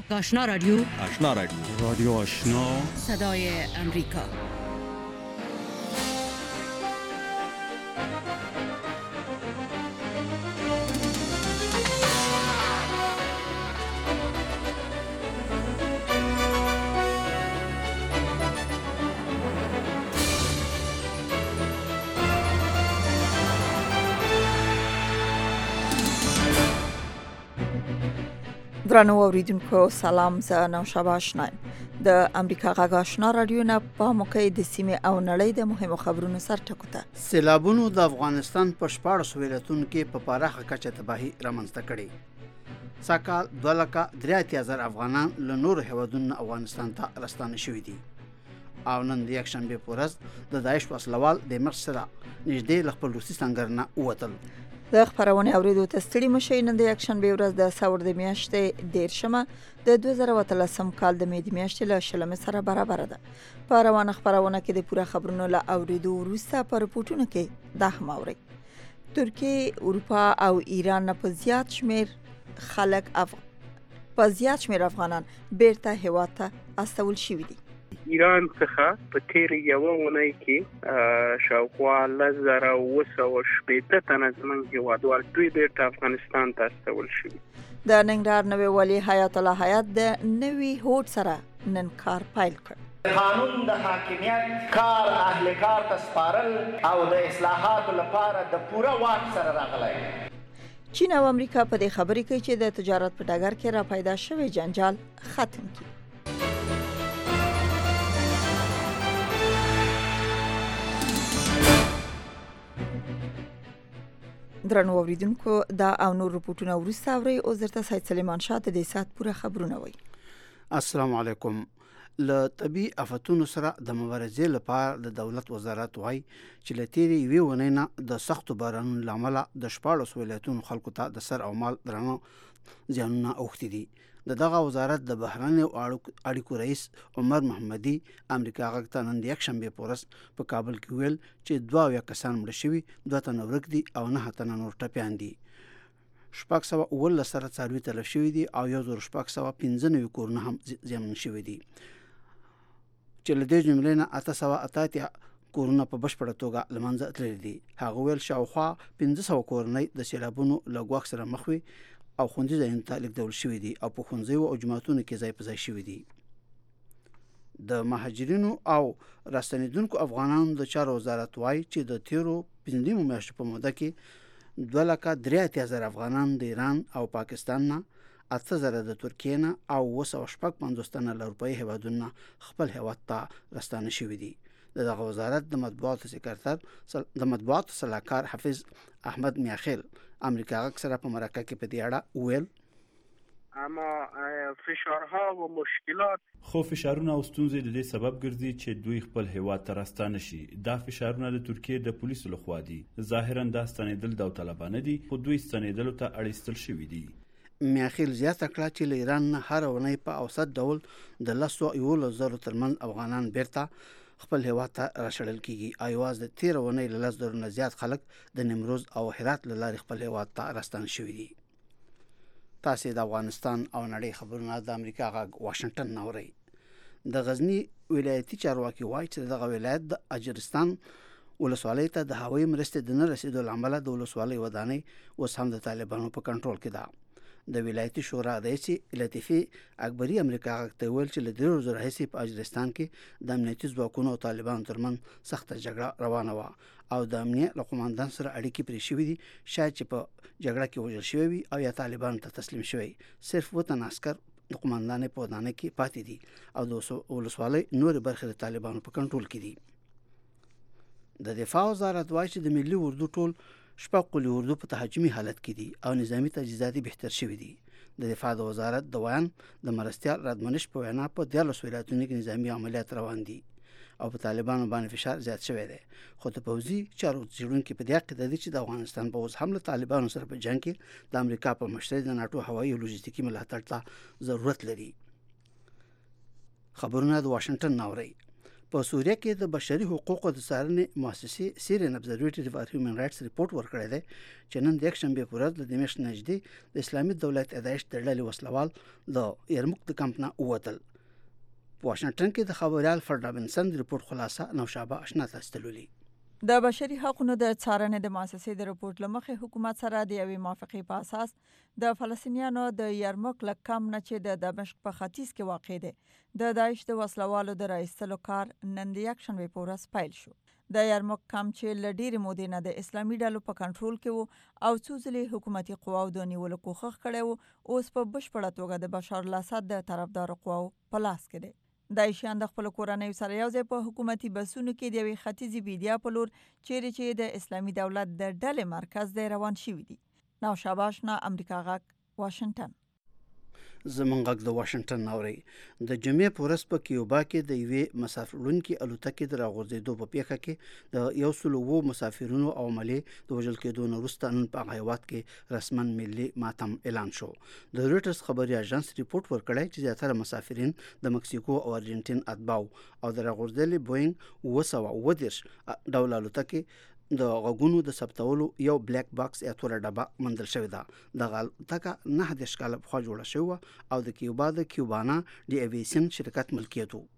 آشنا رادیو رادیو آشنا صدای امریکا. درنو اوریدونکو سلام، زه نوشابه آشنا د امریکا غږ آشنا رادیو نه په موقع د سیمې او نړۍ د مهمو خبرونو سر ټکو ته. سیلابونو د افغانستان په 14 ولایتونو کې په پراخه کچه تباہي رامنځته کړې. ساکال 2,83,000 افغانان له نورو هیوادونو افغانستان ته راستانه شوي دي او نن د یکشنبه په ورځ د داعش وسلوال د مرچ سره نږدې له خپل روسي سنگر نه ووتل. د خبرونه اوریدو ته ستړي مشئ. نن د یکشنبه ورځ د ساور د میاشتې 13 د 2013 کال د مې میاشتې له شلمه سره برابر ده. په روانه خبرونه کې د پوره خبرونو له اوریدو وروسته په رپورټونو کې دا هم اوري. ترکیه، اروپا او ایران په زیات شمیر افغانان بیرته هیواد ته استول شوي دي. ایران څخه په تیر یو ونای کې شاوخوا 1980 تنه زموږ هیوادوال دوی بیرته افغانستان ته استول شوي. د ننګرهار نوي والي حیات الله حیات د نوي هوډ سره نن کار پیل کړ. قانون د حاکمیت کار اهل کار ته سپارل او د اصلاحاتو لپاره د پوره واک سره راغلی. چین او امریکا په دې خبرې کوي چې د تجارت په ډګر کې را پیدا شوی جنجال ختم کړي. درنو اوریدونکو دا او نور رپورټونه وروسته اوري. او زرته سید سلیمان شاه د دې سات پوره خبرونه وای. السلام علیکم. له طبي آفتونو سره د مبارزې لپاره د دولت وزارت وای چې له تیرې یوې ونې نه د سختو بارانونو لامل د 14 ولایتونو خلکو ته د سر او مال درنو زیانونه اوښتي دي. دغه وزارت د بهرنی اړیکو رئیس عمر محمدي امریکا غږ ته نن د یکشنبه په ورځ په کابل کې ویل چې 22 کسان مړه شوي، 2 تنه ورک دي او 9 تنه نور ټپیان دي. 619 سره څاروي تلف شوي دي او 1695 کورونه هم زیانمن شوي دي چې له دې جملې نه 888 کورونه په بشپړه توګه له منځه تللي دي. هغه ویل شاوخوا 1500 کورنۍ د سیلابونو له ګواښ سره مخ وي او خوندي ځایونو ته لیږدول شوي دي او په ښوونځیو او جوماتونو کې ځای په ځای شوي دي. د مهاجرینو او راستنېدونکو افغانانو د چارو وزارت وایي چې د تیرو 15 میاشتو په موده کې 2,83,000 افغانان د ایران او پاکستان نه، 8,000 د ترکیې نه او 255 تنه له اروپایي هیوادونو خپل هیواد ته راستانه شوي دي. دغه وزارت د مطبوعاتو سکرټر د مطبوعاتو صلاحکار حافظ احمد میاخیل امریکا غږ سره په مرکه کې په دې اړه ویل اما فشارها و مشکلات خو فشارونه او ستونزې د دې سبب ګرځي چې دوی خپل هیواد ته راستانه شي. دا فشارونه د ترکیې د پولیسو لخوا دي. ظاهرا دا ستنېدل داوطلبانه دي خو دوی ستنېدلو ته اړ شوي دي. میاخیل زیاته کړه چې له ایران نه هر ونې په اوسط ډول د 11,000 ترمن افغانان بیرته خپل هیواد ته راشړل کیږي. ایواز د 13 ونې له 10,000 نه زیات خلک د نیمروز او هرات له لارې خپل هیواد ته راستانه شوي دي. تاسې د افغانستان او نړۍ خبرونه د امریکا غږ واشنگټن نه اورئ. د غزني ولایتي چارواکي وایي چې دغه ولایت د اجرستان ولسوالۍ ته د هوایي مرستې د نه رسیدو له امله د ولسوالۍ ودانۍ اوس هم د طالبانو په کنټرول کې ده. د ولایتي شورا رئیس لطیفي اکبري امریکا غږ ته ویل چې له 3 ورځو راهیسې په اجرستان کې د امنیتي ځواکونو او طالبانو ترمنځ سخته جګړه روانه وه او د امنیت له قوماندان سره اړیکې پرې شوي دي. شاید چې په جګړه کې وژل شوی وي او یا طالبانو ته تسلیم شوی. صرف 2 تنه عسکر د قوماندانۍ په ودانۍ کې پاتې دي او د ولسوالۍ نورې برخې د طالبانو په کنټرول کې دي. د دفاع وزارت وایي چې د ملي اردو ټول شپږ قلي اردو په تهاجمي حالت کې دي او نظامی تجهیزات بهتر شوي دي. د دفاع د وزارت د ویان د مرستیال رادمنش په وینا په 14 ولایتونو کې نظامی عملیات روان دي او په طالبانو باندې فشار زیات شوی دی. خو د پوځي چارو څېړونکي په دې عقیده دي چې د افغانستان پوځ هم له طالبانو سره په جنګ کې د امریکا په مشرۍ د ناټو هوایي او لوجستیکي ملاتړ ته ضرورت لري. خبرونه د واشنگټن نه اوري. په سوریه کې د بشري حقوقو د څارنې مؤسسې سیرین ابزرویټری فار هیومن رائټس ریپورت ورکړی دی چې نن د یکشنبه په ورځ د دمشق نږدې د اسلامي دولت ادایش د ډلې وسلوال د یرموک د کمپ نه ووتل. په واشنگټن کې د خبريال فرډابنسن ریپورت خلاصه نوشابه آشنا تستلولي. د بشري حقوقو د څارنې د مؤسسې د رپورت لمخې حکومت سره د یوې موافقې په اساس د فلسطینیانو د یرموک له کمپ نه چې د دمشق په ختیځ کې واقع دی د داعش د وسلوالو د راایستلو کار نن د یکشنبه په ورځ پیل شو. د یرموک کمپ چې له ډېرې مودې نه د اسلامي ډلو په کنټرول کې وو او څو ځلې حکومتي قواو د نیولو کوښښ کړی وو، اوس په بشپړه توګه د بشار الاسد د طرفدارو قواو په لاس کې دی. داعشیان د خپل کورنۍ سره یو ځای په حکومتي بسونو کې د یوې ختیځې بیدیا په لور چیرې چې د اسلامي دولت د ډلې مرکز دی روان شوي دي. نوشابه آشنا، امریکا غږ، واشنگټن. زمونږ غږ د واشنگټن اوري. د جمعې په ورځ په کیوبا کې د یوې مسافرونکو الوتکې د راغورځېدو په پیښه کې د 102 مسافرونو او ملي د وژل کېدو نه وروسته نن په هیواد کې رسمن ملي ماتم اعلان شو. د رويټرز خبري اژانس ریپورت ورکړی چې زیاتره مسافرین د مکسیکو او ارجنټین اتباو او د راغورځېدلې بوینګ 910 ډول الوتکې د غوګونو د ثبتولو یو بلیک باکس یا توره ډبه موندل شوې ده. د الوتکه 9 کاله پخوا جوړه شوې او د کیوبا د کیوبانا دی ایویشن شرکت ملکیت وو.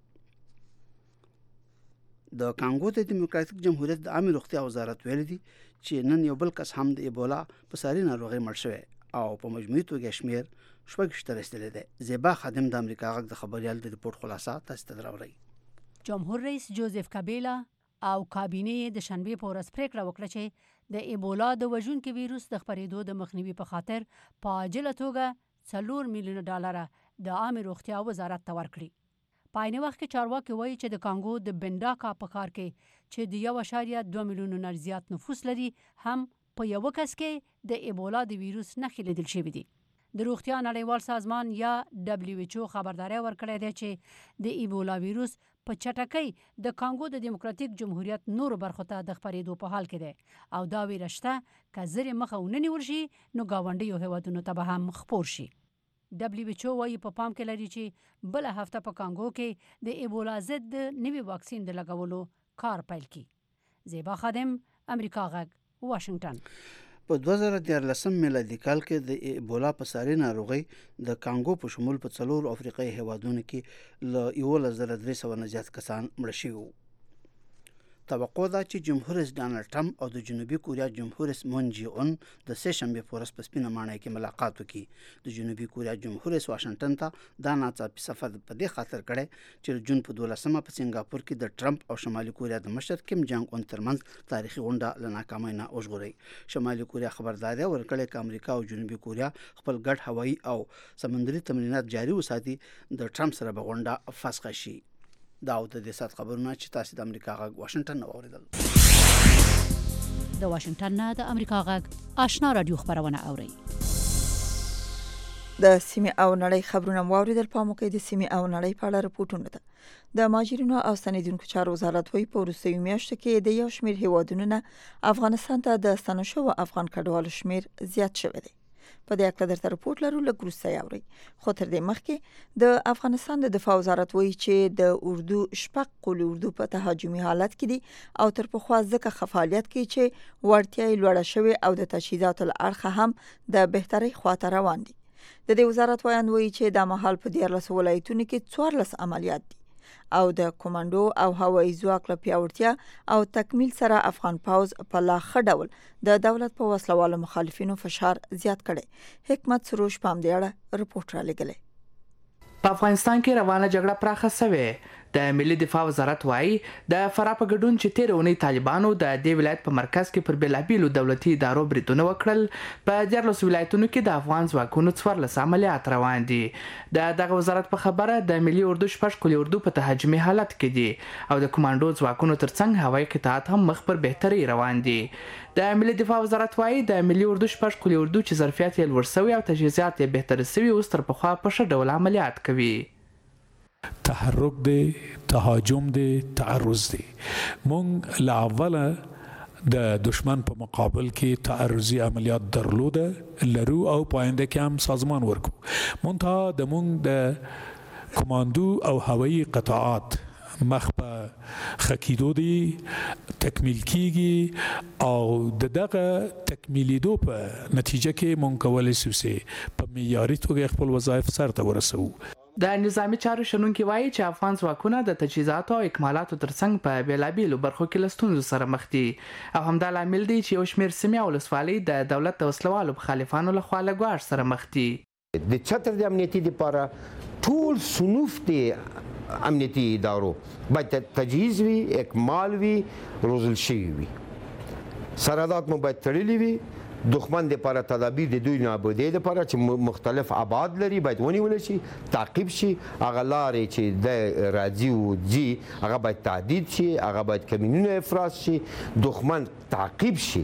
د کانګو د دیموکراتیک جمهوریت د عامه روغتیا وزارت ویلي دي چې نن یو بل کس هم د ایبولا په ساري ناروغي مړ شوی او په مجموعي توګه شمیر 14 رسیدلی دی. زیبا خادم د امریکا غږ د خبريال د ریپورت خلاصه تاسو ته دراوړي. جمهور رئیس جوزف کابیلا او کابینه د شنبه په ورځ پریکړه وکړه چې د ایبولا د وژونکي ویروس د خپرېدو د مخنیوي په خاطر په عاجله توګه $4 میلیون د عامه روغتیا وزارت ته ورکړي. په عین وخت کې چارواکي وایي چې د کانګو د بنډاکا په ښار کې چې د 1.2 میلیون نه زیات نفوس لري هم په یو کس کې د ایبولا د ویروس نښې لیدل شوې دي. د روغتیا نړیوال سازمان یا WHO خبرداري ورکړې ده چې د ایبولا ویروس په چټکۍ د کانګو د دیموکراتیک جمهوریت نورو برخو ته د خپرېدو په حال کې ده او دا ویره شته که زر مخه ونیول شي نو ګاونډیو هیوادونو ته به هم خپور شي. WHO وايي په پام کې لري چې بل هفته په کانګو کې د ایبولا ضد نوي واکسین د لګولو کار پیل کی. زیبا خادم، امریکا غږ، واشنگټن. په 2013 میلادي کال کې د ایبولا په ساري ناروغي د کانګو په شمول په 4 افریقایي هیوادونو کې له 1300 نه زیات کسان مړ شوي وو. توقع ده چې جمهور رئیس ډانلډ ټرمپ او د جنوبي کوریا جمهور رئیس مون جي اون د سه شنبه په ورځ په سپینه ماڼۍ کې ملاقات وکړي. د جنوبي کوریا جمهور رئیس واشنگټن ته دا ناڅاپي سفر په دې خاطر کړی چې جون په 12مه په سنگاپور کې د ټرمپ او شمالي کوریا د مشر کیم جانګ اون ترمنځ تاریخي غونډه له ناکامۍ نه وژغوري. شمالي کوریا خبرداري ورکړې چې امریکا او جنوبي کوریا خپل ګډ هوایي او سمندري تمرینات جاري وساتي د ټرمپ سره به غونډه فسخ شي. دا د دې سات خبرونه چې تاسو د امریکا غږ واشنگټن اوریدل. د واشنگټن نه د امریکا غږ آشنا رادیو خبرونه اوري. د سیمه او نړۍ خبرونه واوریدل. په موقع د سیمه او نړۍ په اړه رپورټونه ده. د ماجرینو او ستنیدونکو چارو وزارت وایي په وروستیو میاشتو کې د یو شمېر هیوادونو نه افغانستان ته د ستنو شوو افغان کډوالو شمېر زیات شوی دی. په دې اړه درته رپورټ لرو، لږ وروسته یې اورئ. خو تر دې مخکې د افغانستان د دفاع وزارت وایي چې د اردو شپږ قولي اردو په تهاجمي حالت کې دي او تر پخوا ځکه فعالیت کوي چې وړتیا یې لوړه شوې او د تجهیزاتو له اړخه هم د بهترۍ خواته روان دي. د دې وزارت وایي چې د مهال په 14 ولایتونو کې 14 عملیات دي او د کمانډو او هوایي ځواک له پیاوړتیا او تکمیل سره افغان پوځ په لا ښه ډول د دولت په وسلوالو مخالفینو فشار زیات کړي. حکمت سروش په دې اړه رپورټ را لګلې. په افغانستان کې روانه جګړه پراخه شوې. د ملي دفاع وزارت وایي د فراه په ګډون چې تیر اونۍ طالبانو د دې ولایت په مرکز کې پر بېلابېلو دولتي ادارو بریدونه وکړل. په 14 ولایتونو کې د افغان ځواکونو 14 عملیات روان دي. دغه وزارت په خبره د ملي اردو شپږ قولي اردو په تهاجمي حالت کې دي او د کمانډو ځواکونو ترڅنګ هوایي قطاعات هم مخ پر بهتري روان دي. د ملي دفاع وزارت وایي د ملي اردو شپږ قولي اردو چې ظرفیت یې لوړ شوی او تجهیزات یې بهتر شوي اوس تر پخوا په ښه ډول عملیات کوي. تحرک دی، تهاجم دی، تعرض دی. مونږ له اوله د دشمن په مقابل کې تعرضي عملیات درلوده لرو او پاینده کې هم سازمان ورکو. منتها د مونږ د کماندو او هوایي قطاعات مخ په خکیدو دی تکمیل کیږي او دغه تکمیلیدو په نتیجه کې مونږ کولای شو په معیاري توګه خپل وظایف سرته ورسوو. د نظامی چارو شنونکي وایي چې افغان ځواکونه د تجهیزاتو او اکمالاتو ترڅنګ په بیلابیلو برخو کې له ستونزو سره مخ دي او همدا لامل دی چې یو شمېر سیمې او ولسوالۍ د دولت د وسلوالو مخالفانو لخوا له ګواښ سره مخ دي. د چتر د امنیتي لپاره ټول صنوف دي امنیتي ادارو باید تجهیز وي، اکمال وي، روزل شوي وي، سرحدات مو باید تړلي وي، دښمن د لپاره تدابیر د دوی نابودۍ لپاره چې مختلف ابعاد لري باید ونیول شي، تعقیب شي، هغه لارې چې د راځي او ځي هغه باید تعدید شي، هغه باید کمینونه افراز شي، دښمن تعقیب شي.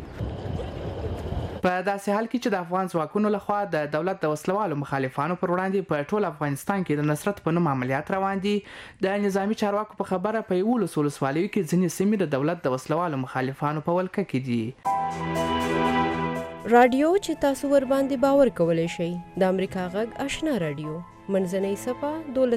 په داسې حال کې چې د افغان ځواکونو لخوا د دولت د وسلوالو مخالفانو پر وړاندې په ټول افغانستان کې د نصرت په نوم عملیات روان دي، د نظامی چارواکو په خبره په 11 ولسوالیو کې ځینې سیمې د دولت د وسلوالو مخالفانو په ولکه کې دي. رادیو چې تاسو ور باندې باور کولای شئ د امریکا غږ آشنا رادیو منځنۍ صفه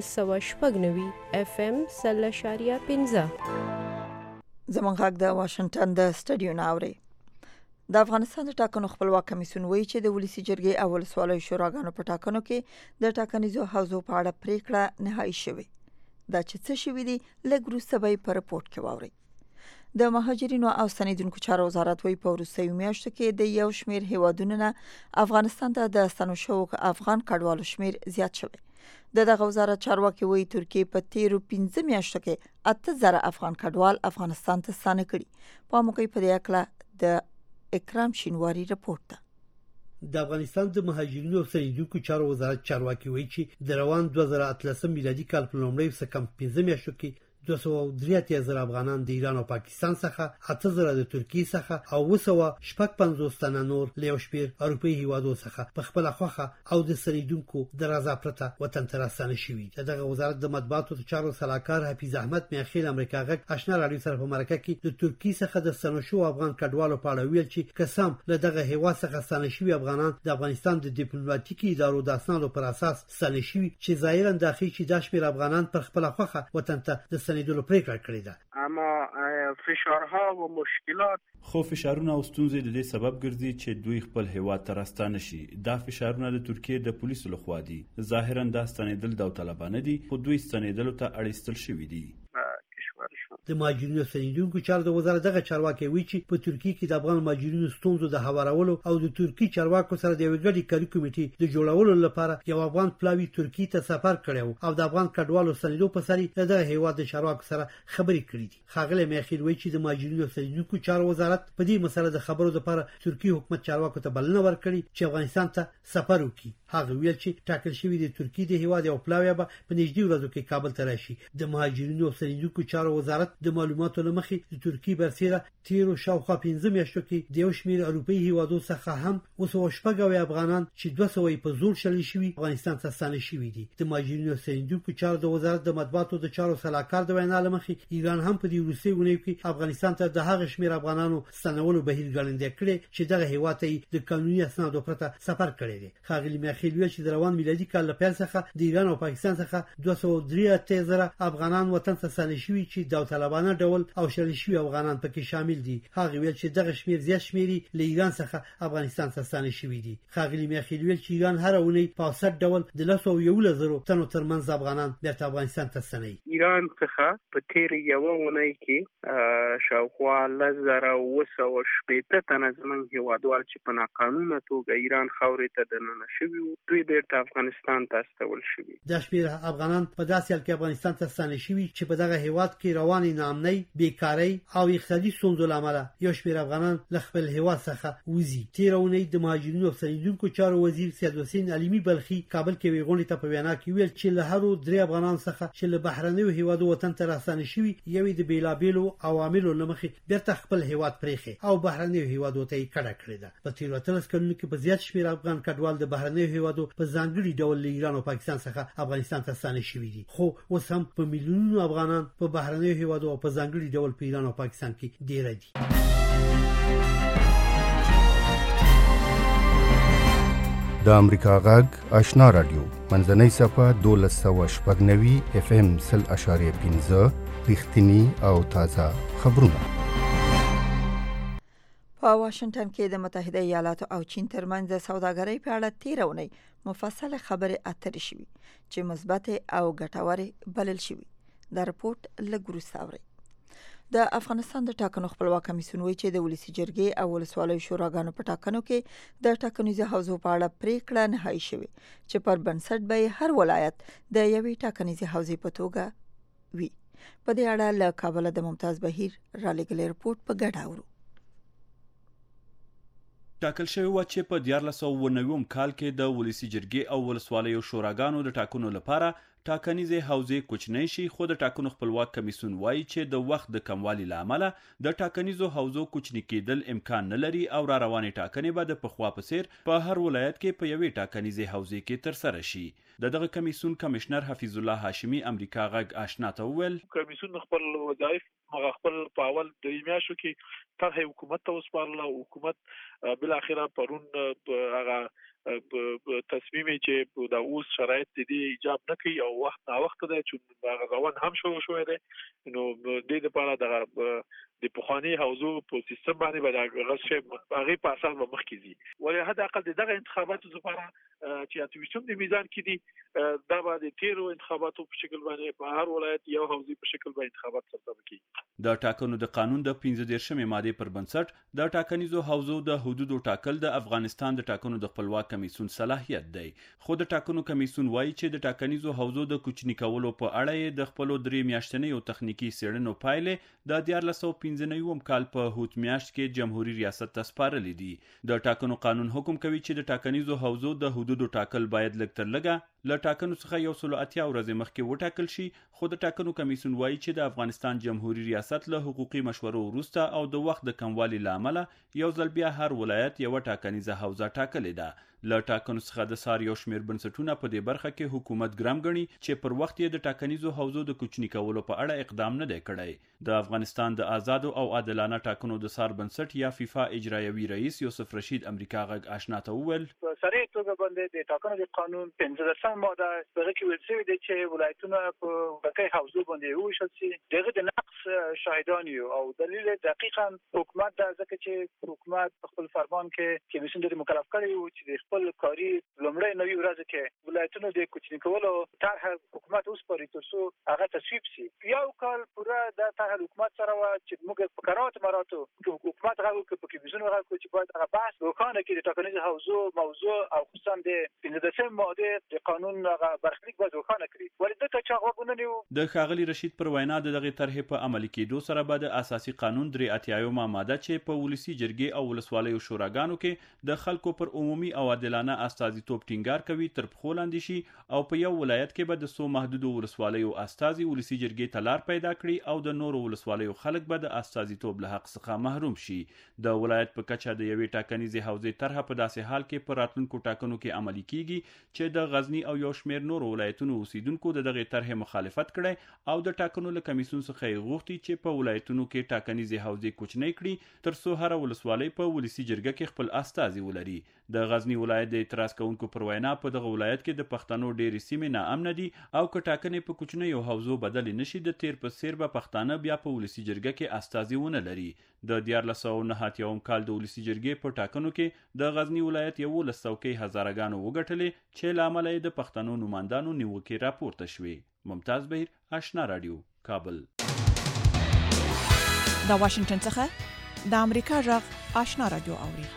1290 FM 0.15 زمونږ غږ د واشنگټن د سټډیو ناوړي. د افغانستان د ټاکنو خپلواک کمیسیون وایي چې د ولسی جرګې او ولسوالۍ شوراګانو په ټاکنو کې د ټاکنیزو حوزو په اړه پریکړه نهایی شوې. دا چې څه شوي دي لږ وروسته به په رپورټ کې واورئ. د مهاجرینو او ستنیدونکو چارو وزارت وایي په وروستیو میاشتو کې د یو شمېر هیوادونو نه افغانستان ته د ستنو شوو افغان کډوالو شمېر زیات شوی. دغه وزارت چارواکي وایي ترکیه په تیرو 15 میاشتو کې 8000 افغان کډوال افغانستان ته ستانه کړي. په موقع په دې اړه د اکرام شینواری رپورټ ده. د افغانستان د مهاجرینو او ستنیدونکو چارو وزارت چارواکي وایي چې د روان 2013 میلادي کال په لومړۍ څه کم 15 میاشتو کې 233,000 افغانان د ایران او پاکستان څخه، 8,000 د ترکیې څخه او 250 تنه نور له یو شمېر اروپایي هیوادو څخه په خپل خوخه او د ستنیدونکو د رضا پرته وطن ته راستانه شوي. دغه وزارت د مطبوعاتو چارو سلاکار حفیظ احمد میاخیل امریکا غږ آشنا رادیو سره په مرکه کې د ترکیې څخه د ستنو شو افغان کډوالو په اړه ویل چې قسم له دغه هیواد څخه ستانه شوي افغانان د افغانستان د ډیپلوماټیکي ادارو د اسنادو پر اساس ستانه شوي چې ظاهرا داخلي چې د شمیر افغانان پر خپل خوخه وطن ته د ستنیدلو پریکړه کړې ده. اما فشارها و مشکلات خو فشارونه او ستونزې د دې سبب ګرځي چې دوی خپل هیواد ته راستانه شي. دا فشارونه د ترکیه د پولیسو لخوا دي. ظاهرا دا ستنیدل داوطلبانه دي خو دوی ستنیدلو ته اړیستل شوي دي. د مهاجرینو ستنیدونکو چارو د وزارت دغه چارواکي وی چې په ترکیه کې د افغان مهاجرینو ستونزو د هوارولو او د ترکیه چارواکو سره د وګړي کاري کمیټې د جوړولو لپاره یو افغان پلاوی ترکیه ته سفر کړو او د افغان کډوالو ستنیدو په سری د هیواد د چارواکو سره خبرې کړې دي. خاغله میخیل وی چې د مهاجرینو ستنیدونکو چارو وزارت په دې مسله د خبرو لپاره ترکیه حکومت چارواکو ته بلنه ورکړي چې افغانستان ته سفر وکړي. هغه ویل چې ټاکل شوی د ترکیه د هیواد او پلاوی به په نږدې ورځو کې کابل ته راشي. د مهاجرینو ستنیدونکو چارو وزارت د معلوماتو لمخې د ترکیه برسیره تیرو شاوخوا 15 میاشتو کې د یو شمېر اروپایي هیوادو څخه هم 280 افغانان چې 200 په زور شړل شوي افغانستان ته ستانه شوي دي. د مهاجرینو ستنیدونکو چارو د وزارت د مطبوعاتو د چارو سلاکار د وینا لمخې ایران هم په دې وروستي ونیو کې افغانستان ته د هغه شمېر افغانانو ستنولو بهیر ګړندې کړي چې دغه هیواد ته د قانوني اسنادو پرته سفر کړی دی. خاغلی میخیل ویل چې د روان میلادي کال له پیل څخه د ایران او پاکستان څخه 233,000 افغانان وطن ته ستانه شوي چې داوطلبانه ډول او شړل شوي افغانان پکې شامل دي. هغه ویل چې دغه شمیر زیات شمیري له ایران څخه افغانستان ته ستانه شوي دي. خاغلی میخیل ویل چې ایران هر اونۍ په 100 ډول د 111 تنو ترمنځ افغانان بیرته افغانستان ته ستنوي. ایران څخه په تیر یو اونۍ کې شاوخوا 1980 تنه زموږ هیوادوال چې په ناقانونه توګه ایران خاورې ته دننه شوي دوی بیرته افغانستان ته استول شوي. د شمیر افغانان په داسې حال کې افغانستان ته ستانه شوي چې په دغه هیواد کې رواني ناامنۍ، بیکارۍ او اقتصادي ستونزو لامل یو شمیر افغانان له خپل هیواد څخه وځي. تیر اونۍ د مهاجرینو او ستنیدونکو چارو وزیر سید حسین علمی بلخي کابل کې ویغونې ته په وینا کې ویل چې له هرو 3 افغانان څخه چې له بهرنیو هیوادو وطن ته راستانه شوي یوې د بیلابیلو عواملو لمخې بیرته خپل هیواد پرېښی او بهرنیو هیوادو ته یې کډه کړې ده. په تیر 13 کلونو کې په زیات شمیر افغان کډوال د بهرنیو هیوادو په ځانګړي ډول له ایران او پاکستان څخه افغانستان ته ستانه شوي دي. خو اوس هم په میلیونونو افغانان په بهرنیو هیوادو او په ځانګړي ډول په ایران او پاکستان کې ډیر دي. د امریکا غږ آشنا رادیو منځنۍ صفه 1290 FM 0.5 رښتینی او تازه خبرونه. په واشنگټن کې د متحده ایالاتو او چین ترمنځ د سوداګرۍ په اړه تیرونی مفصل خبرې اترې شوې چې مثبت او ګټورې بلل شوې. دا رپورت لګورسته اوري. د افغانستان د ټاکنو خپلواک کمیسیون وایي چې د ولسی جرګې او ولسوالیو شوراګانو په ټاکنو کې د ټاکنیزو حوزو په اړه پریکړه نهایی شوې چې پر بنسټ به هر ولایت د یوې ټاکنیزې حوزې په توګه وي. په دې اړه له کابل د ممتاز بهیر را لېږلي رپورت په ګډه اورو. ټاکل شوی و چې په 1490 کال کې د ولسی جرګې او ولسوالیو شوراګانو د ټاکنو لپاره ټاکنیزې حوزې کوچنۍ شي، خو د ټاکنو خپلواک کمیسیون وایي چې د وخت د کموالي له امله د ټاکنیزو حوزو کوچني کېدل امکان نه لري او را روانې ټاکنې به د پخوا په څیر په هر ولایت کې په یوې ټاکنیزې حوزې کې ترسره شي. دغه کمیسیون کمشنر حفیظ الله هاشمی امریکا غږ آشنا ته وویل کمیسیون خپل وظایف هغه خپل په اول د میاشتو کې طرح حکومت ته وسپارله. حکومت بل اخره پرون هغه تصمیم چې د اوس شرایط دي ایجاب نه کوي او وخت نا وخت دی چې هغه روان هم شوی دی، نو د دې لپاره د پخوانی حوزو په سیستم باندې به غږ هغه په اساس به مخکې ځي. ولې حد اقل دغه انتخاباتو لپاره چې اتویشتم د میزان کې دي دا به د تیرو انتخاباتو په شکل باندې په هر ولایت یو حوزې په شکل باندې انتخابات ترسره کیږي. د ټاکنو د قانون د 15 ماده پر بنسټ د ټاکنیزو حوزو د حدودو ټاکل د افغانستان د ټاکنو د خپلواک کمیسیون صلاحیت دی، خو د ټاکنو کمیسیون وایي چې د ټاکنیزو حوزو د کوچني کولو په اړه د خپل 3 میاشتنیو تخنیکی څېړنو پایلې د 1495 کال په هوت میاشت کې جمهوریت ریاست ته سپارلې دي. د ټاکنو قانون حکم کوي چې د ټاکنیزو حوزو د حدودو ټاکل باید لږ تر لږه له ټاکنو څخه 180 ورځې مخکې وټاکل شي، خو د ټاکنو کمیسیون وایي چې د افغانستان جمهوریت ریاست له حقوقي مشورو وروسته او د وخت د کموالي له امله یو ځل بیا هر ولایت یو ټاکنیزه حوزه ټاکلې ده. له ټاکنو څخه د سار یو شمیر بنسټونه په دې برخه کې حکومت ګرام ګڼي چې پر وخت یې د ټاکنیزو حوزو د کوچني کولو په اړه اقدام نه دی کړی. د افغانستان د آزادو او عادلانه ټاکنو د سار بنسټ یا فیفا اجرایوي رئیس یوسف رشید امریکا غږ آشنا ته وویل په صریح توګه باندې د ټاکنو د قانون 15 ماده دغه کې ویل شوی دی چې ولایتونه په وکای حوزو باندې وویشل شي. دغه د نقص شاهدان یو او دلیل دقیقاً حکومت د ځکه چې حکومت خپل فرمان کې کمیسیون د مکلف کړی و چې خپل کاری لومړی نوي ورځ کې ولایتونو د کوچني کولو طرح حکومت اوس پرې ترڅو هغه تصویب شي. یو کال پوره د طرح حکومت سره و چې موږ په قرارات مراتو حکومت غوښتل چې کمیسیون غوښتل چې باید هغه بحث روښانه کړي د ټاکنیز حوزو موضوع او خصوصا د 15 ماده د قانون هغه برخلیک باید روښانه کړي. ولې دغه چا غوښتنه نیو د ښاغلي رشید پر وینا دغه طرح په عملي کېدو سره به د اساسي قانون 83 ماده چې په ولسی جرګې او ولسوالیو شوراګانو کې د خلکو پر عمومي او عادلانه استازیتوب ټینګار کوي تر پخو لاندې شي او په یو ولایت کې به د سو محدودو ولسوالیو استازي ولسی جرګې ته لار پیدا کړي او د نورو ولسوالیو خلک به د استازیتوب له حق څخه محروم شي. د ولایت په کچه د یوې ټاکنیزې حوزې طرحه په داسې حال کې په راتلونکو ټاکنو کې عملي کیږي چې د غزنی او یو شمېر نورو ولایتونو اوسیدونکو د دغه طرحې مخالفت کړي او د ټاکنو له کمیسیون څخه یې غوښتي چې په ولایتونو کې ټاکنیزې حوزې کوچنۍ کړي ترڅو هر ولسوالۍ په ولسی جرګه کې خپل استازي ولري. د غزنی ولایت د اعتراض کوونکو پر وینا په دغه ولایت کې د پښتنو ډېرې سیمې ناامنه دي او که ټاکنې په کوچنیو حوزو بدل نشي د تیر په څیر به پښتانه بیا په ولسی جرګه کې استازي ونه لري. د 1499 کال د ولسی جرګې په ټاکنو کې د غزنی ولایت 11 څوکۍ هزارګانو وګټلې چې له امله د پښتنو نمائندانو نیوکې راپورته شوې. ممتاز بهیر آشنا رادیو کابل. د واشنگټن څخه د امریکا غږ آشنا رادیو اوري.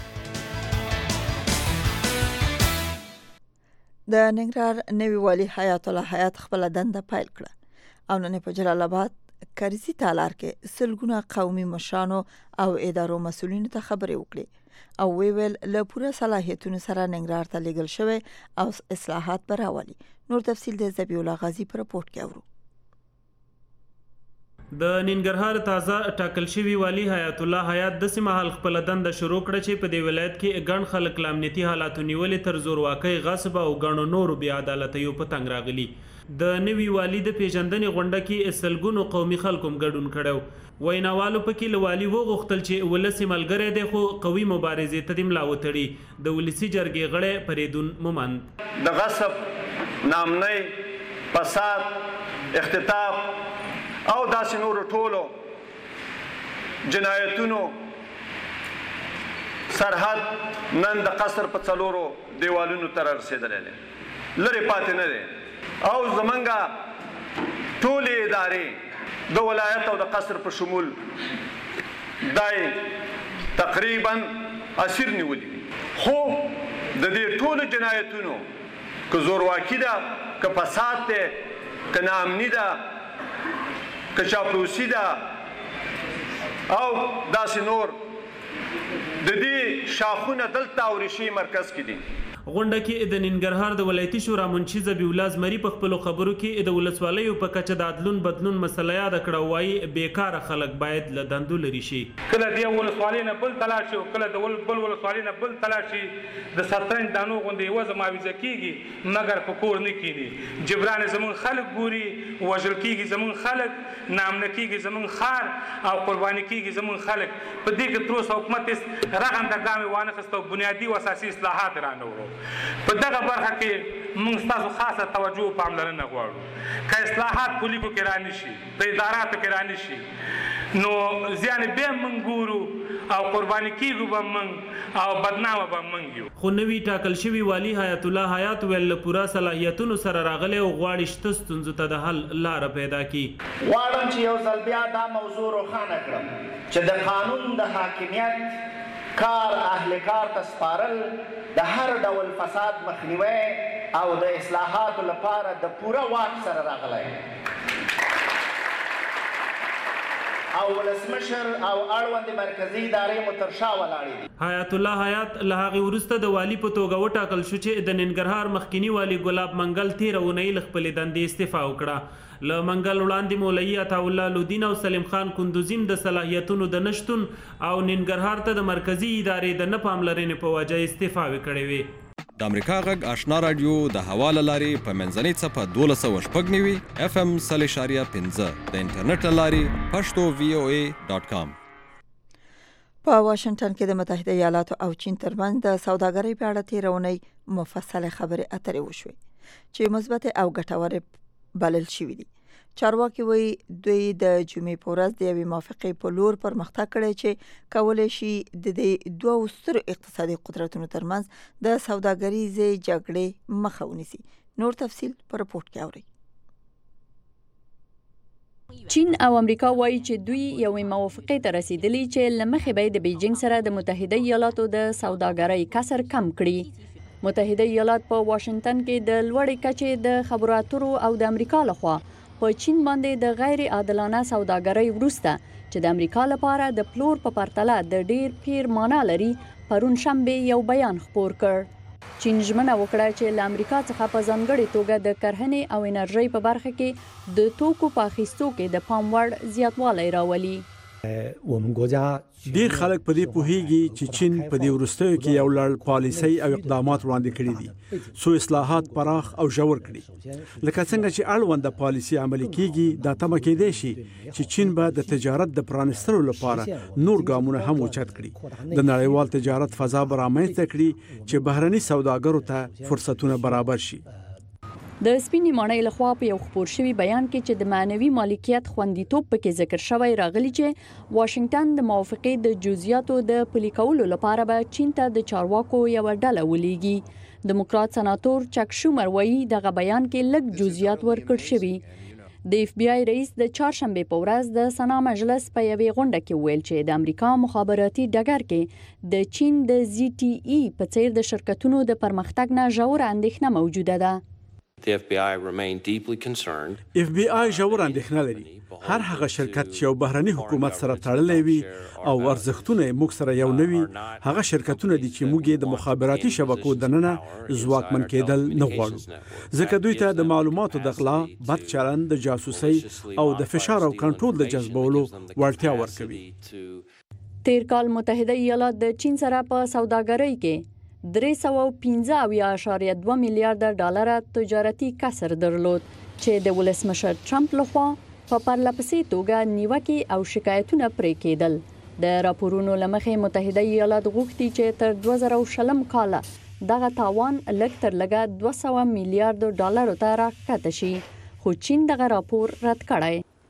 د ننګرهار نوي والي حیات الله حیات خپل دنده پیل کړه او نن په جلال آباد کرزي تالار کې سلګونه قومي مشرانو او ادارو مسولینو ته خبرې وکړي او ویل له پوره صلاحیتونو سره ننګرهار ته لیږل شوی او اصلاحات به راولي. نور تفصیل د ذبیح الله غازی په رپورت کې اورو. د ننګرهار تازه ټاکل شوی والی حیات الله حیات د سیمه خپل دنده شروع کړه چې په دې ولایت کې ګڼ خلک له امنیتي حالاتو نیولې تر زورواکۍ غصب او ګڼو نورو بې عدالتیو په تنګ راغلي. د نوي والي د پیژندنې غونډه کې سلګونو قومي خلکو ګډون کړو. ویناوالو پکې له والي وغوښتل چې ولسي ملګری دی خو قوي مبارزې ته دې ملا وتړي. د ولسي جرګې غړی فریدون مومند د غصب نامنۍ فساد اختطاف او داسې نورو ټولو جنایتونو سرحد نن د قصر په څلورو دیوالونو ته رسېدلی دی، لرې پاتې نه دی. او زمونږ ټولې ادارې د ولایت او د قصر په شمول دای تقریبا اسیر نیولي دي. خو د دې ټولو جنایتونو که زورواکي ده، که فساد دی، که ناامني ده، که چاپلوسي ده او داسې نور، د دې شاخونه دلته او ریښې مرکز کې دي. غونډه کې د ننګرهار د ولایتي شورا منشي ذبیح الله زمري په خپلو خبرو کې د ولسوالیو په کچه د عدلون بدلون مسله یاده کړه. وایي بیکاره خلک باید له دندو لرې شي. کله د یو ولسوالۍ نه بل تلاړ شي او کله د بل ولسوالۍ نه بل تلاړ شي، د شطرنج دانو غوندې یوازې معاوضه کېږي مګر په کور نه کښېني. جبران زموږ خلک ګوري، وژل کېږي زموږ خلک، نامنه کېږي زموږ ښار او قرباني کېږي زموږ خلک. په دې کې تر اوسه حکومت هېڅ رغنده ګام وانه اخیست او بنیادي او اساسي اصلاحات رانه وړو. په دغه برخه کې موږ ستاسو خاصه توجه او پاملرنه غواړو. که اصلاحات پولیسو کې رانشي، په اداراتو کې رانشي، نو زیان بیا موږ ګورو او قرباني کېږو به موږ او بدنامه به موږ یو. خو نوي ټاکل شوي والي حیات الله حیات ویل له پوره صلاحیتونو سره راغلی او غواړي شته ستونزو ته د حل لاره پیدا کړي. غواړم چې یو ځل بیا دا موضوع روښانه کړم چې د قانون د حاکمیت کار اهل کار ته سپارل د هر ډول فساد مخنیوي او د اصلاحاتو لپاره د پوره واک سره راغلی او ولسمشر او اړوندې مرکزي ادارې مو تر شا ولاړې دي. حیات الله حیات له هغې وروسته د والي په توګه وټاکل شو چې د ننګرهار مخکینی والي ګلاب منګل تېره اونۍ له خپلې دندې استعفا وکړه. له منګل وړاندې مولوي عطاالله لودین او سلیم خان کندوزیم د صلاحیتونو د نشتون او ننګرهار ته د مرکزي ادارې د نه پاملرنې په وجه استعفاوې کړې وې. د امریکا غږ آشنا رادیو د هوا له لارې په منځنۍ څپه 1290 FM 3.15 د انټرنیټ له لارې پښتو VOA.com. په واشنگټن کې د متحده ایالاتو او چین ترمنځ د سوداګرۍ په اړه تېره اونۍ مفصله خبرې اترې وشوې چې مثبت او ګټورې بلل شوې دي. چارواکي وایي دوی د جمعې په ورځ د یوې موافقې په لور پرمختګ کړی چې کولی شي د دې دوو سترو اقتصادي قدرتونو ترمنځ د سوداګریزې جګړې مخه ونیسي. نور تفصیل په رپورټ کې اورئ. چین او امریکا وایي چې دوی یوې موافقې ته رسیدلي چې له مخې به د بیجینګ سره د متحده ایالاتو د سوداګرۍ کسر کم کړي. متحده ایالات په واشنگټن کې د لوړې کچې د خبرو اترو او د امریکا لخوا په چین باندې د غیر عادلانه سوداګرۍ وروسته چې د امریکا لپاره د پلور په پرتله د ډیر پیر معنا لري پرون شنبه یو بیان خپور کړ. چین ژمنه وکړه چې له امریکا څخه په ځانګړې توګه د کرهنې او انرژۍ په برخه کې د توکو په اخیستو کې د پام وړ زیاتوالی راولي. ډیر خلک په دې پوهیږي چې چین په دې وروستیو کې یو لړ پالیسي او اقدامات وړاندې کړي دي څو اصلاحات پراخ او ژور کړي. لکه څنګه چې اړونده پالیسي عملي کیږي دا تمه کېدای شي چې چین به د تجارت د پرانستلو لپاره نور ګامونه هم اوچت کړي. د نړیوال تجارت فضا به رامنځته کړي چې بهرني سوداګرو ته فرصتونه برابر شي. د سپینې ماڼۍ لخوا په یو خپور شوي بیان کې چې د معنوي مالکیت خوندیتوب پکې ذکر شوی راغلی چې واشنگټن د موافقې د جزئیاتو د پلي کولو لپاره به چین ته د چارواکو یوه ډله ولیږي. دیموکرات سناتور چک شومر وایي دغه بیان کې لږ جزئیات ورکړل شوي. د اف بی آی رئیس د چهارشنبه په ورځ د سنا مجلس په یوې غونډه کې ویل چې د امریکا مخابراتي ډګر کې د چین د ZTE په څیر د شرکتونو د پرمختګ نه ژوره اندېښنه موجوده ده. اف بی آی ژور اندېښنه لري هر هغه شرکت چې یو بهرني حکومت سره تړلی وي او ارزښتونه یې موږ سره یو نه وي هغه شرکتونه دي چې موږ یې د مخابراتي شبکو دننه ځواکمن کېدل نه غواړو ځکه دوی ته د معلوماتو د غلا بد چلند د جاسوسۍ او د فشار او کنټرول د جذبولو وړتیا ورکوي. تیر کال متحده ایالات د چین سره په سوداګرۍ کې 315.2 میلیارډ ډالر تجارتي کسر درلود چې د ولسمشر ټرمپ لخوا په پرلپسې توګه نیوکې او شکایتونه پرې کېدل. د راپورونو لمخې متحده ایالات غوښتي چې تر 2020 کال دغه تاوان لږ تر لږه 200 میلیارډ ډالر ته راکښته شي خو چین دغه راپور رد کړی. د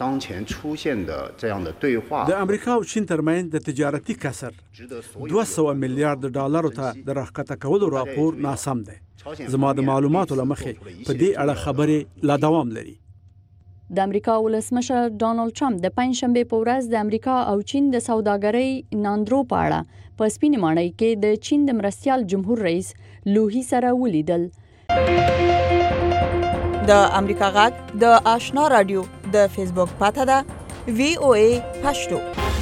امریکا او چین ترمنځ د تجارتي کسر 200 میلیارډ ډالر ته د راکښته کولو راپور ناسم دی. زما د معلوماتو لمخې په دې اړه خبرې لا دوام لري. د امریکا ولسمشر ډانلډ ټرمپ د پنځشنبه په ورځ د امریکا او چین د سوداګرۍ ناندرو په اړه په سپینې ماڼۍ کې د چین د مرستیال جمهور رئیس لوهی سره ولیدل. د امریکا غږ د آشنا رادیو د فیسبوک پاته ده VOA پښتو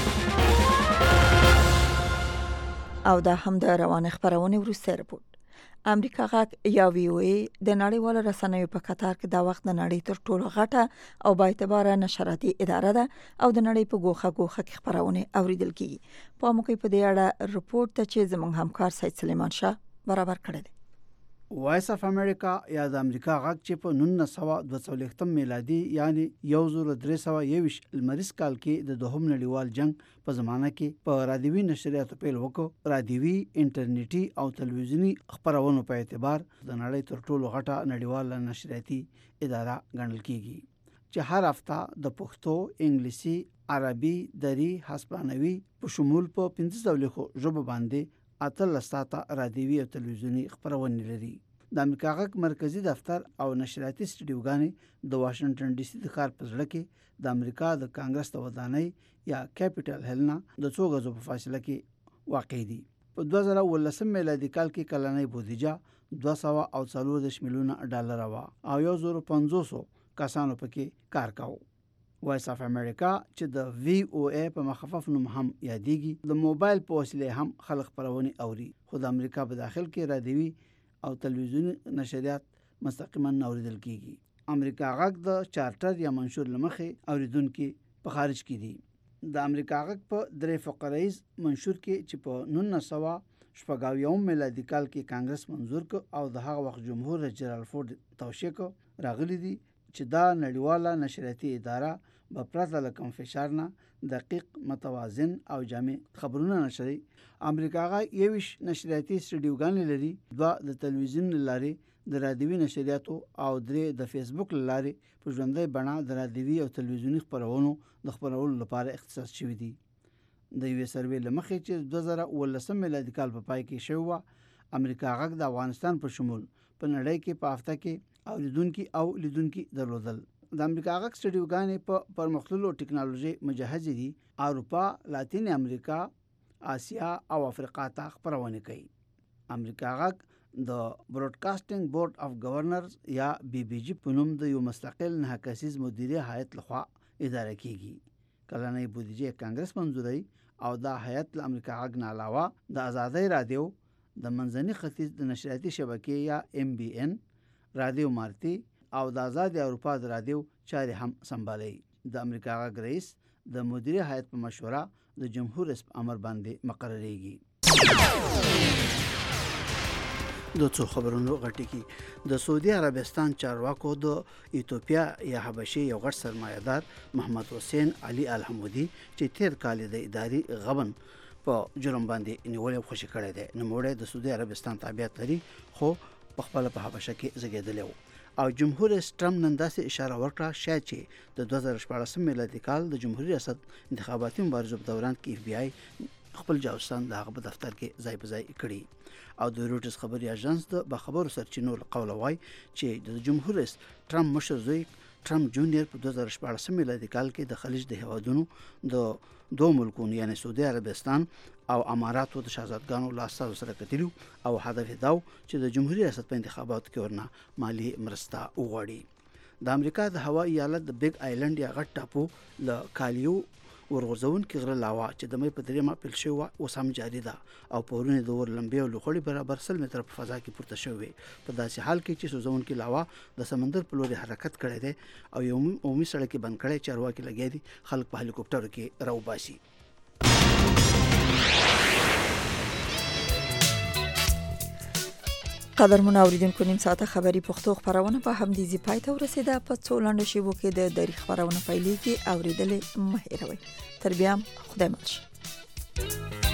او دا هم د روانه خبرونه ورسته رپورت. امریکا غږ یا VOA د نړیوالو رسنیو په قطار کې دا وخت د نړۍ تر ټولو غټه او با اعتباره نشراتي اداره ده او د نړۍ په ګوښه کې خبرونه اوریدل کیږي. په موږ په دې اړه رپورت ته چې زموږ همکار سید سلیمان شاه برابر کړی دی. وایس اف امریکا یا د امریکا غږ چې په 1942 میلادي یعنی 1321 لمریز کال کې د دوهم نړیوال جنگ په زمانه کې په رادیوي نشریاتو پیل وکړ. رادیوي، انټرنیټي او تلویزیونی خبرونو په اعتبار د نړۍ تر ټولو غټه نړیواله نشریاتي اداره ګڼل کیږي چې هر هفته د پښتو، انګلیسي، عربي، دری، هسپانوي په شمول په 15 ژبو باندې 18 ساعته رادیوي او تلویزیونی خبرونه لري. د امریکا غږ مرکزی دفتر او نشراتي سټډیوګانې د واشنگټن ډي سي د ښار په زړه کې د امریکا د کانګرس د ودانۍ یا کیپټل هل نه د 2 غزو په فاصله کې واقع دي. په 2019 میلادي کال کې کلنۍ بودیجه 240 میلیونه ډالر و او 1500 کسانو پکې کار کاوه. وایس اف امریکا چې د VOA په مخفف نوم هم یادېږي د موبایل په وسیله هم خلک خبرونه اوري خو د امریکا په داخل کې رادیوي او تلویزیونی نشریات مستقیما اوریدل کیږي. امریکا غږ د چارټر یا منشور لمخې اوریدونکو په خارج کې دي. د امریکا غږ په درې فقره‌ایز منشور کې چې په 1990 میلادي کال کې کانګرس منظور ک او د هغه وخت جمهور رئیس جنرال فورد توشیه ک راغلي دي چې دا نړیواله نشریاتي اداره په پرته له کوم فشار نه دقیق، متوازن او جامع خبرونه نشري. امریکا غږ 21 نشریاتي سټډیوګانې لري، 2 د تلویزیون لاري، د رادیوي نشریاتو او 3 د فیسبوک لاري په ژوندۍ بڼه د رادیوي او تلویزیونی خبرونو د خبرولو لپاره اختصاص شوی دي. د یو سروې لمخې چې 2019 میلادي کال په پای کې شوی و، امریکا غږ د افغانستان په شمول په نړۍ کې په هفته کې اوریدونکو او لیدونکو درلودل. د امریکا غږ سټډیوګانې په پرمختللو ټکنالوژي مجهز دي. اروپا، لاتین امریکا، آسیا او افریقا ته خبرونه کوي. امریکا غږ د براډکاسټینګ بورډ اف گورنرز یا BBG په نوم د یو مستقل نه کسیز مدیریت هیئت لخوا اداره کیږي. کلنۍ بودیجه کانګرس منزوري او د هیئت له امریکا غږ نه علاوه د آزادۍ رادیو، د منځني ختیځ د نشریاتي شبکې یا MBN، رادیو مارتی او د آزاد اروپا د رادیو چارې هم سمبالي. د امریکا غږ رئیس د مدیریت هیئت په مشوره د جمهور رئیس امر باندې مقرریږي. د څو خبرونو غټي کې د سعودي عربستان چارواکو د ایتوپیا یا حبشي یو غټ سرمایه‌دار محمد حسین علي الحمودي چې تیر کال د اداري غبن په جرم باندې نیولې خوشی کړی دی. نوموړی د سعودي عربستان تابعیت لري خو په خپل په حبشه کې زګیدلی و او جمهور رئیس ټرمپ نن داسې اشاره وکړه شاید چې د 2014 میلادي کال د جمهوریت ریاست انتخاباتي مبارزو په دوران کې FBI خپل جاسوسان د هغه په دفتر کې ځای په ځای کړي. او د روټس خبري اژانس د خبرو سرچینو له قوله وای چې د جمهور رئیس ټرمپ مشر زوی ټرمپ جونیئر په 2014 میلادي کال کې د خلیج د هیوادونو د دوه ملکونو یعنی سعودي عربستان او اماراتو د شاهزادګانو له استازو سره کتلو او هدف دا چې د جمهوریت ریاست په انتخاباتو کې ورنه مالی مرسته وغواړي. د امریکا د هوایي ایالت د بیگ آیلند یا غټ ټاپو له کالیو ورغورځون کې غره لاوا چې د مې په دریمه پیل شوی او سم جاری ده او په ورونه د ور لمبي او لوخړي برابر 100 متره په فضا کې پورته شوی. په داسې حال کې چې سوزون کې لاوا د سمندر په لوري حرکت کړی دی او یو عمومي سړک کې بند کړی چارواکي لګیا دي خلک په هلیکوپټر کې راوباسي. قدرمن اوریدونکو نیم ساعته خبری پښتو خبرونه په هم دي زی پای ته ورسیده. په څو لاندې شیبو کې د دری خبرونه پیلېږي. اوریدل مه هېروئ. تر بیا خدای مل شي.